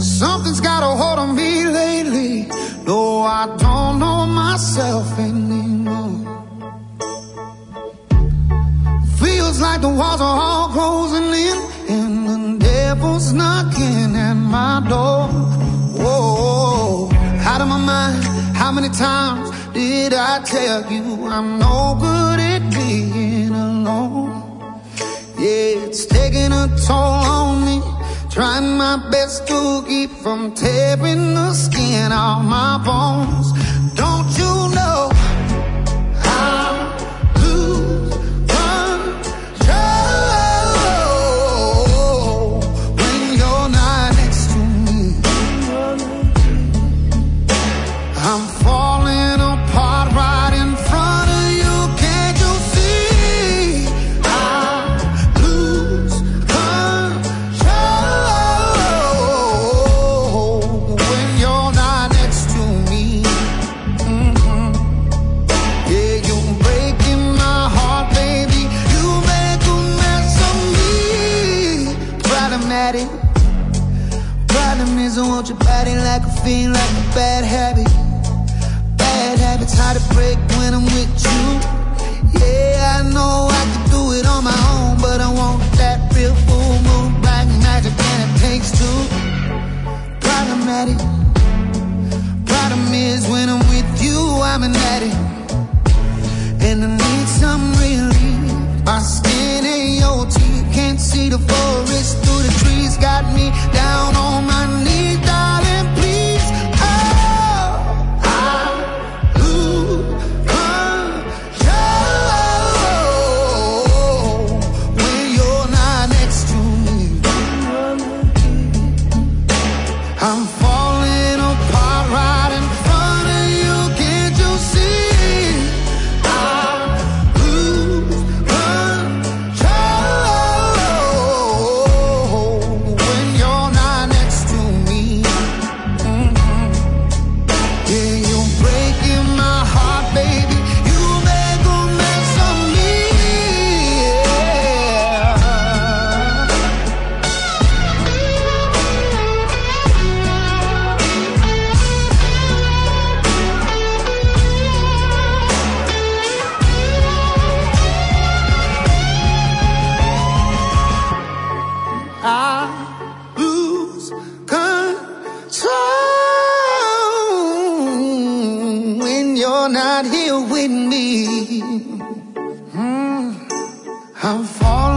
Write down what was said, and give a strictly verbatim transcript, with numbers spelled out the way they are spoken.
Something's got a hold on me lately. No, I don't know myself anymore. Feels like the walls are all closing in, and the devil's knocking at my door. Whoa, out of my mind. How many times did I tell you I'm no good at being alone? Yeah, it's taking a toll on me, trying my best to keep from tearing the skin off my bones. Don't you know I lose control when you're not next to me? I'm falling apart right in front of you. Can't you see? I lose control when you're not next to me. Mm-hmm. Yeah, you're breaking my heart, baby. You make a mess of me. Problematic. Problem is I want your body like a fiend, like a bad habit. Bad habits hard to break when I'm with you. Yeah, I know I can do it on my own, but I want that real full moon, black magic, and it takes two. Problematic. Problem is when I'm with you, I'm an addict, and I need some relief. My skin ain't your teeth, can't see the forest through the trees. Got me down on my knees, darling, please. Oh, I lose control when you're not next to me. I'm falling apart right in front of you. Can't you see? I lose control when you're not next to me. Mhm. Yeah, you're breaking my heart, baby. You make a mess of me. Yeah. I lose control when you're not here with me. Mm. I'm falling